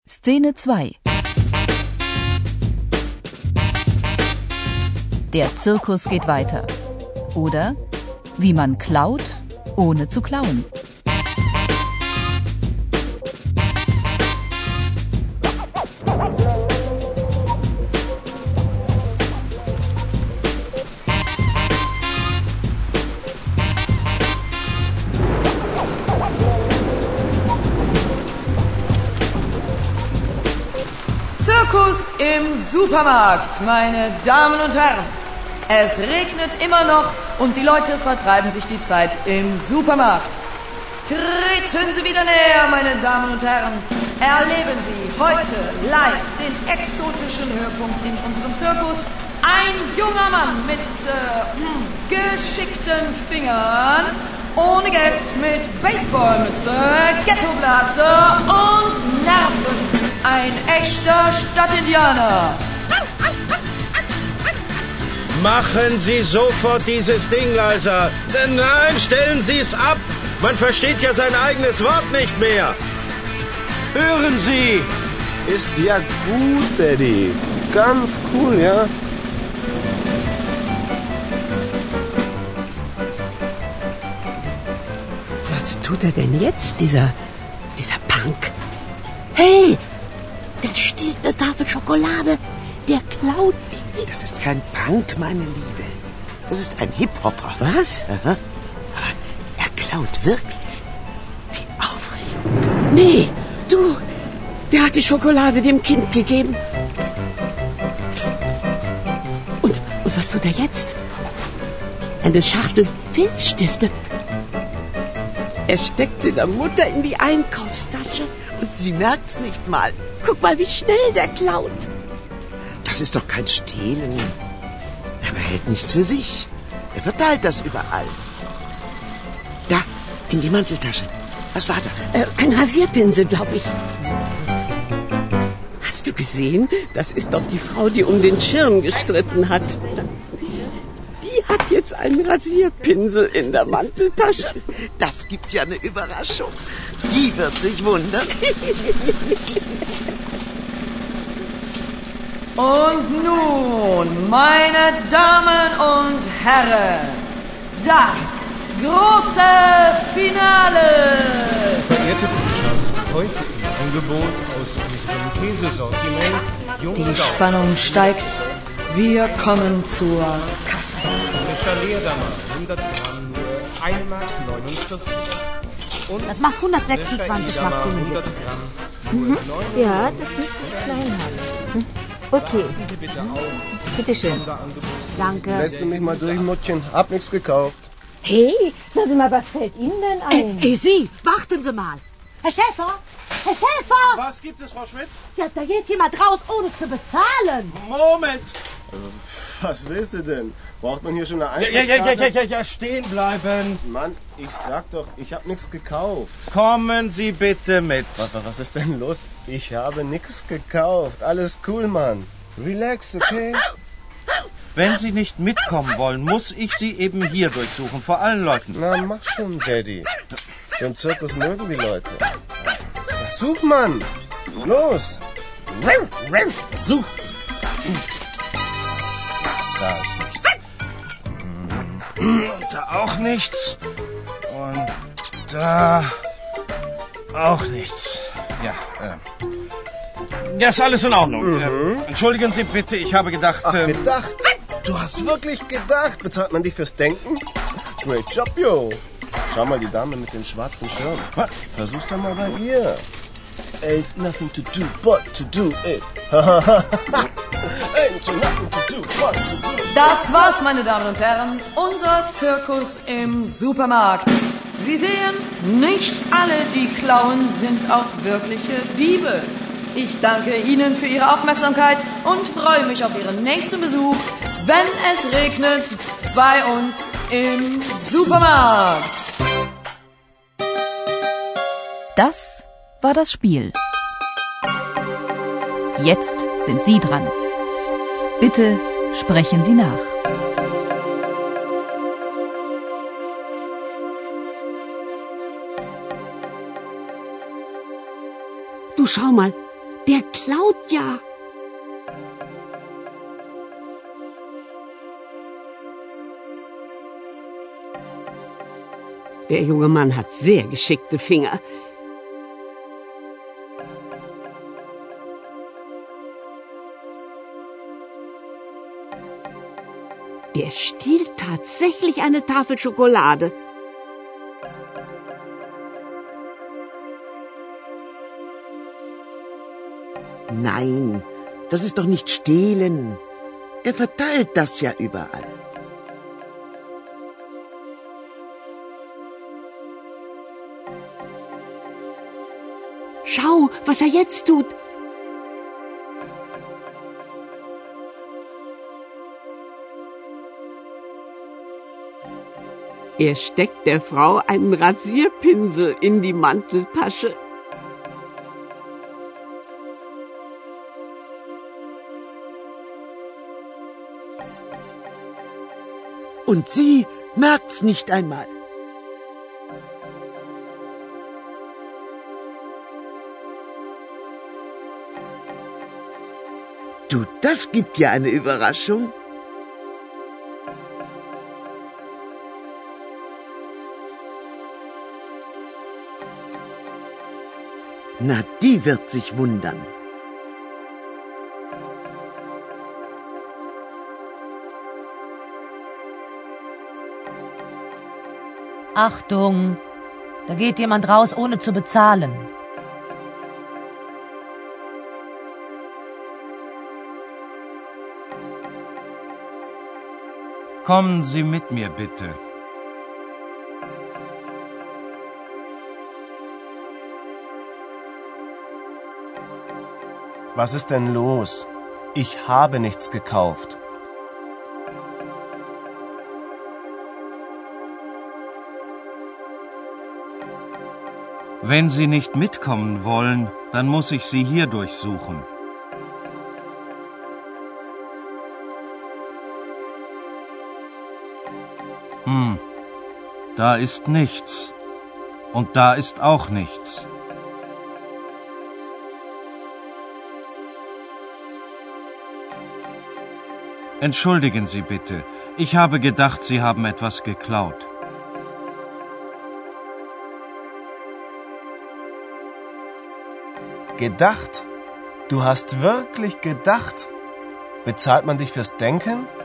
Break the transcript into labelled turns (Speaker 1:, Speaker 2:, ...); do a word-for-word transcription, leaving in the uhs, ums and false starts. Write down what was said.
Speaker 1: Szene zwei. Der Zirkus geht weiter. Oder wie man klaut, ohne zu klauen.
Speaker 2: Zirkus im Supermarkt, meine Damen und Herren. Es regnet immer noch und die Leute vertreiben sich die Zeit im Supermarkt. Treten Sie wieder näher, meine Damen und Herren. Erleben Sie heute live den exotischen Höhepunkt in unserem Zirkus. Ein junger Mann mit äh, geschickten Fingern, ohne Geld, mit Baseballmütze, Ghettoblaster und Nerven. Ein echter Stadtindianer.
Speaker 3: Machen Sie sofort dieses Ding leiser. Nein, stellen Sie es ab. Man versteht ja sein eigenes Wort nicht mehr. Hören Sie.
Speaker 4: Ist ja gut, Daddy. Ganz cool, ja?
Speaker 5: Was tut er denn jetzt, dieser, dieser Punk? Hey, der stiehlt eine Tafel Schokolade. Der klaut die.
Speaker 6: Das ist kein Punk, meine Liebe. Das ist ein Hip-Hopper.
Speaker 5: Was?
Speaker 6: Aha. Aber er klaut wirklich. Wie aufregend.
Speaker 5: Nee, du, der hat die Schokolade dem Kind gegeben. Und, und was tut er jetzt? Eine Schachtel Filzstifte. Er steckt sie der Mutter in die Einkaufstasche.
Speaker 6: Und sie merkt's nicht mal.
Speaker 5: Guck mal, wie schnell der klaut.
Speaker 6: Das ist doch kein Stehlen. Er behält nichts für sich. Er verteilt das überall. Da, in die Manteltasche. Was war das?
Speaker 5: Äh, ein Rasierpinsel, glaube ich. Hast du gesehen? Das ist doch die Frau, die um den Schirm gestritten hat. Die hat jetzt einen Rasierpinsel in der Manteltasche.
Speaker 6: Das gibt ja eine Überraschung. Die wird sich wundern.
Speaker 2: Und nun, meine Damen und Herren, das große Finale.
Speaker 3: Verehrte Kundschaft, heute im Angebot aus unserem Käsesortiment Jung
Speaker 2: Die Spannung steigt. Wir kommen zur Kasse.
Speaker 3: Frischer Leerdammer, hundert Gramm nur ein Mark neunundvierzig. Und
Speaker 7: Das macht hundertsechsundzwanzig
Speaker 3: frischer
Speaker 7: Mark
Speaker 3: Edamer, hundert
Speaker 7: fünfundvierzig.
Speaker 3: Gramm nur neunundvierzig.
Speaker 7: Ja, das müsste ich klein haben. Hm? Okay,
Speaker 3: Warten Sie bitte auf.
Speaker 7: bitteschön.
Speaker 3: Sonderangebot.
Speaker 7: Danke.
Speaker 4: Lässt du mich mal durch, Muttchen? Hab nichts gekauft.
Speaker 7: Hey, sagen Sie mal, was fällt Ihnen denn ein?
Speaker 5: Ey, Sie, warten Sie mal.
Speaker 7: Herr Schäfer! Herr Schäfer!
Speaker 3: Was gibt es, Frau Schmitz?
Speaker 7: Ja, da geht jemand raus, ohne zu bezahlen.
Speaker 3: Moment!
Speaker 4: Was willst du denn? Braucht man hier schon eine
Speaker 3: Ja, ja, ja, ja,
Speaker 4: Eintrittskarte?
Speaker 3: ja, ja, stehen bleiben.
Speaker 4: Mann, ich sag doch, ich hab nichts gekauft.
Speaker 3: Kommen Sie bitte mit.
Speaker 4: Was, was ist denn los? Ich habe nichts gekauft. Alles cool, Mann. Relax, okay?
Speaker 3: Wenn Sie nicht mitkommen wollen, muss ich Sie eben hier durchsuchen, vor allen Leuten.
Speaker 4: Na, mach schon, Daddy. Den Zirkus mögen die Leute. Na, such, Mann! Los!
Speaker 3: Such! Da ist nichts. Und da auch nichts. Und da auch nichts. Ja, äh. Ja, ist alles in Ordnung.
Speaker 4: Mhm.
Speaker 3: Äh, entschuldigen Sie bitte, ich habe gedacht...
Speaker 4: Ach,
Speaker 3: ähm,
Speaker 4: gedacht? Du hast wirklich gedacht. Bezahlt man dich fürs Denken? Great job, yo. Schau mal, die Dame mit dem schwarzen Schirm.
Speaker 3: Was?
Speaker 4: Versuch's doch mal bei ihr. Ain't nothing to do but to do it. Ain't nothing to do but to do it.
Speaker 2: Das war's, meine Damen und Herren, unser Zirkus im Supermarkt. Sie sehen, nicht alle, die klauen, sind auch wirkliche Diebe. Ich danke Ihnen für Ihre Aufmerksamkeit und freue mich auf Ihren nächsten Besuch, wenn es regnet, bei uns im Supermarkt.
Speaker 1: Das war das Spiel. Jetzt sind Sie dran. Bitte sprechen Sie nach.
Speaker 5: Du schau mal, Der klaut ja. Der junge Mann hat sehr geschickte Finger. Der stiehlt tatsächlich eine Tafel Schokolade.
Speaker 6: Nein, das ist doch nicht stehlen. Er verteilt das ja überall.
Speaker 5: Schau, was er jetzt tut. Er steckt der Frau einen Rasierpinsel in die Manteltasche.
Speaker 6: Und sie merkt's nicht einmal. Du, das gibt ja eine Überraschung. Na, die wird sich wundern.
Speaker 8: Achtung, da geht jemand raus, ohne zu bezahlen.
Speaker 9: Kommen Sie mit mir, bitte.
Speaker 4: Was ist denn los? Ich habe nichts gekauft.
Speaker 9: Wenn Sie nicht mitkommen wollen, dann muss ich Sie hier durchsuchen. Hm, da ist nichts. Und da ist auch nichts. Entschuldigen Sie bitte, ich habe gedacht, Sie haben etwas geklaut.
Speaker 4: Gedacht? Du hast wirklich gedacht? Bezahlt man dich fürs Denken?